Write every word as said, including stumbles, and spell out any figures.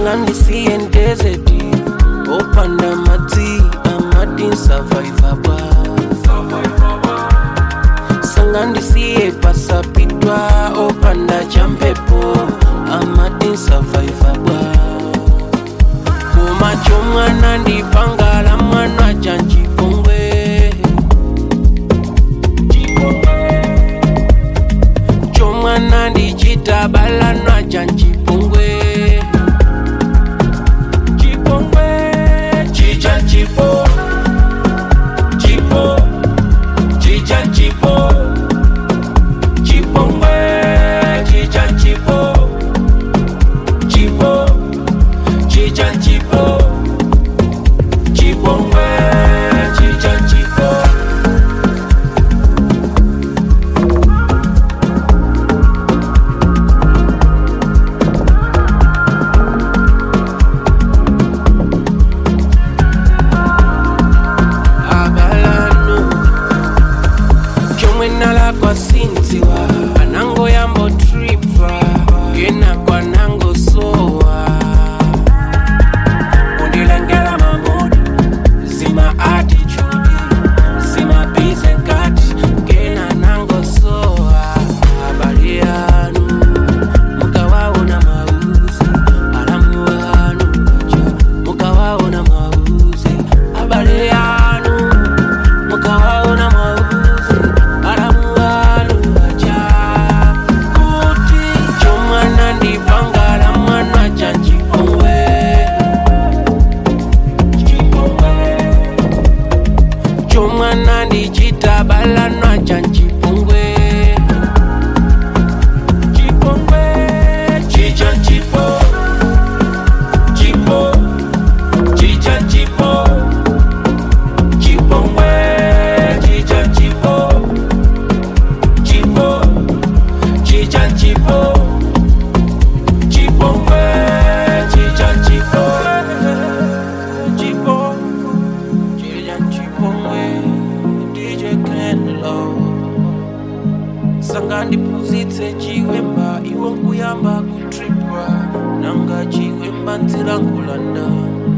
Sangandisiye ndezeti opanda madzi amati survivor. Sangandisiye pasapitwa opanda champepo amati survivor. Kuma chomwana ndipangala mwana chanchipongwe. Chomwana ndichitabala na chanchipongwe. Chipo, chipo, chicha chipo, chipo mwe, chicha chipo, chipo, chicha chipo, chipo mwe, chicha chipo. Kwa sinziwa anango yambo tripa gena kwa nango soa kundilengela mamudi zima attitude zima busy cut gena nango soa habari yanu mukawaona mauzi alamu wanu mukawaona mauzi habari yanu mukawaona mauzi. Chomwana ndichitabala na chanchipongwe. Chipongwe, chicha chipo, chipo, chicha chipo, chipongwe, chicha chipo, chipo, chicha chipo, chipongwe, chicha chipo, chipo, chicha chipongwe. Sangandi puzitse chiwemba iwo nkuyamba kutripwa nanga chiwemba nzira nkulanda.